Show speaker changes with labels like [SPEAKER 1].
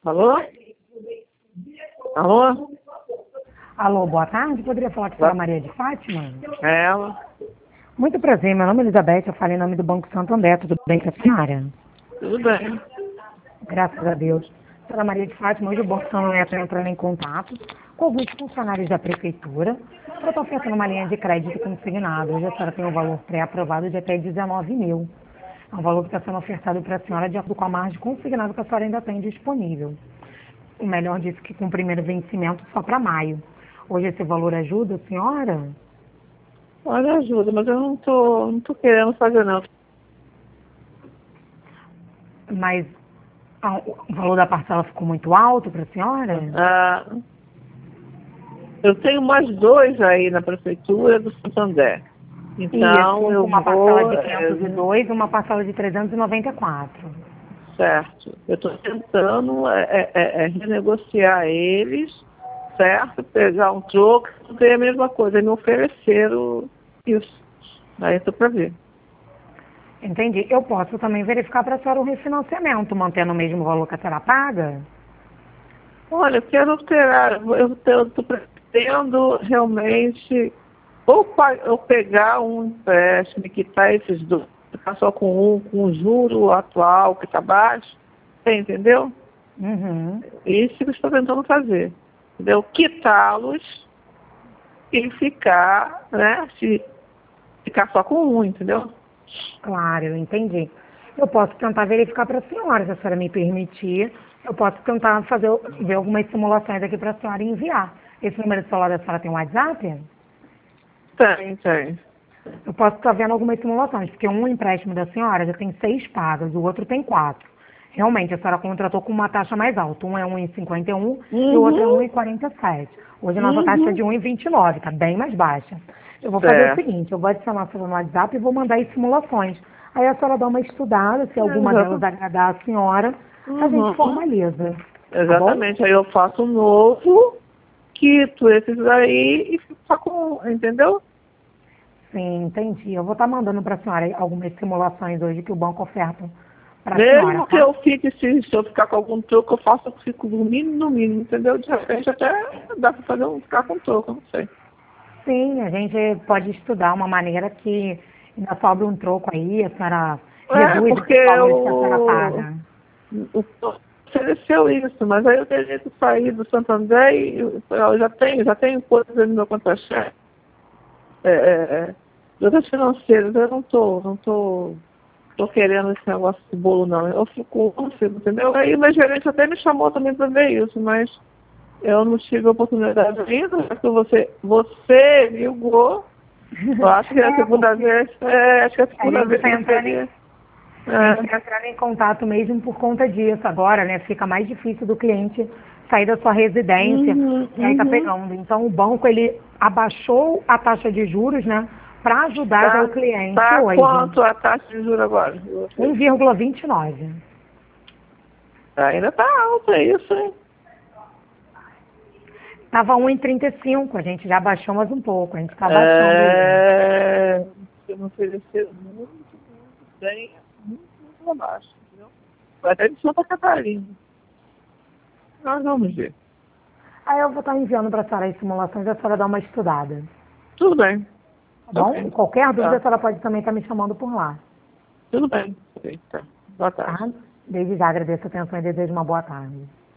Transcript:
[SPEAKER 1] Alô? Alô?
[SPEAKER 2] Alô, boa tarde. Poderia falar com a senhora Maria de Fátima?
[SPEAKER 1] É ela?
[SPEAKER 2] Muito prazer, meu nome é Elizabeth, eu falo em nome do Banco Santander. Tudo bem com a senhora?
[SPEAKER 1] Tudo bem.
[SPEAKER 2] Graças a Deus. Senhora Maria de Fátima, hoje o Banco Santander está entrando em contato com alguns funcionários da Prefeitura para estar oferecendo uma linha de crédito consignado. Hoje a senhora tem um valor pré-aprovado de até 19 mil. É um valor que está sendo ofertado para a senhora de acordo com a margem consignada que a senhora ainda tem disponível. O melhor disso que com o primeiro vencimento só para maio. Hoje esse valor ajuda a senhora?
[SPEAKER 1] Olha, ajuda, mas eu não tô querendo fazer não.
[SPEAKER 2] Mas o valor da parcela ficou muito alto para a senhora?
[SPEAKER 1] Ah, eu tenho mais dois aí na Prefeitura do Santander. Então,
[SPEAKER 2] Isso,
[SPEAKER 1] eu
[SPEAKER 2] uma parcela
[SPEAKER 1] vou...
[SPEAKER 2] de 502 e uma parcela de 394.
[SPEAKER 1] certo. Eu estou tentando renegociar eles, certo? Pegar um troco, não tem a mesma coisa. Eles me ofereceram isso. Aí eu estou para ver.
[SPEAKER 2] Entendi. Eu posso também verificar para a senhora o refinanciamento, mantendo o mesmo valor que a senhora paga?
[SPEAKER 1] Olha, eu quero alterar, eu tô pretendo realmente ou pegar um empréstimo que está esses dois, ficar só com o juro atual que está baixo, você entendeu?
[SPEAKER 2] Uhum.
[SPEAKER 1] Isso que eu estou tentando fazer, entendeu? Quitá-los e ficar, né, ficar só com um, entendeu?
[SPEAKER 2] Claro, eu entendi. Eu posso tentar verificar para a senhora, se a senhora me permitir. Eu posso tentar ver algumas simulações aqui para a senhora e enviar. Esse número de celular da senhora tem um WhatsApp?
[SPEAKER 1] Tem.
[SPEAKER 2] Eu posso estar vendo algumas simulações, porque um empréstimo da senhora já tem 6 pagas, o outro tem 4. Realmente, a senhora contratou com uma taxa mais alta. Um é 1,51 e o outro é
[SPEAKER 1] Uhum,
[SPEAKER 2] 1,47. Hoje a nossa taxa é
[SPEAKER 1] uhum,
[SPEAKER 2] de 1,29, está bem mais baixa. Eu vou fazer o
[SPEAKER 1] certo.
[SPEAKER 2] seguinte, eu vou adicionar a senhora no WhatsApp e vou mandar as simulações. Aí a senhora dá uma estudada, se alguma delas
[SPEAKER 1] Exato.
[SPEAKER 2] agradar a senhora, a gente
[SPEAKER 1] Uhum.
[SPEAKER 2] formaliza. Tá bom?
[SPEAKER 1] Exatamente, aí eu faço um novo, quito esses aí e fico só com, entendeu?
[SPEAKER 2] Sim, entendi. Eu vou estar mandando para a senhora algumas simulações hoje que o banco oferta para a senhora,
[SPEAKER 1] Mesmo que
[SPEAKER 2] tá?
[SPEAKER 1] eu fique, se eu ficar com algum troco, eu faço, eu fico no mínimo, entendeu? De repente até dá para fazer ficar com troco, eu não sei.
[SPEAKER 2] Sim, a gente pode estudar uma maneira que ainda sobra um troco aí, a senhora
[SPEAKER 1] É,
[SPEAKER 2] reduz
[SPEAKER 1] porque
[SPEAKER 2] esses valores que a senhora paga.
[SPEAKER 1] o ofereceu isso, mas aí eu teria que sair do Santander e eu já tenho coisas no meu contra-cheque, de outras financeiras, eu não tô querendo esse negócio de bolo, não. Eu fico, entendeu? Aí o meu gerente até me chamou também para ver isso, mas eu não tive a oportunidade ainda, porque você ligou. Eu acho que é a
[SPEAKER 2] É,
[SPEAKER 1] segunda
[SPEAKER 2] porque
[SPEAKER 1] vez, acho que é a
[SPEAKER 2] a
[SPEAKER 1] segunda
[SPEAKER 2] gente
[SPEAKER 1] vez
[SPEAKER 2] está
[SPEAKER 1] que eu
[SPEAKER 2] entrando
[SPEAKER 1] seria.
[SPEAKER 2] a gente
[SPEAKER 1] É.
[SPEAKER 2] tá entrando em contato mesmo por conta disso agora, né? Fica mais difícil do cliente sair da sua residência
[SPEAKER 1] Uhum,
[SPEAKER 2] e aí tá
[SPEAKER 1] uhum.
[SPEAKER 2] pegando. Então o banco ele abaixou a taxa de juros, né? Para ajudar já o cliente
[SPEAKER 1] Tá
[SPEAKER 2] hoje.
[SPEAKER 1] quanto a taxa de juros agora? De vocês?
[SPEAKER 2] 1,29.
[SPEAKER 1] Ainda tá alta isso, hein?
[SPEAKER 2] Tava 1,35, a gente já baixou mais um pouco, a gente está baixando aí.
[SPEAKER 1] Você me ofereceu muito bem, muito abaixo, entendeu? Vai até de Santa Catarina. Nós vamos ver.
[SPEAKER 2] Aí eu vou estar enviando para a senhora as simulações e a senhora dá uma estudada.
[SPEAKER 1] Tudo bem.
[SPEAKER 2] Tá bom?
[SPEAKER 1] Ok.
[SPEAKER 2] Qualquer dúvida a
[SPEAKER 1] Tá.
[SPEAKER 2] senhora pode também estar me chamando por lá.
[SPEAKER 1] Tudo bem. Ok, tá. Boa
[SPEAKER 2] Tá?
[SPEAKER 1] tarde.
[SPEAKER 2] Desde já agradeço a atenção e desejo uma boa tarde.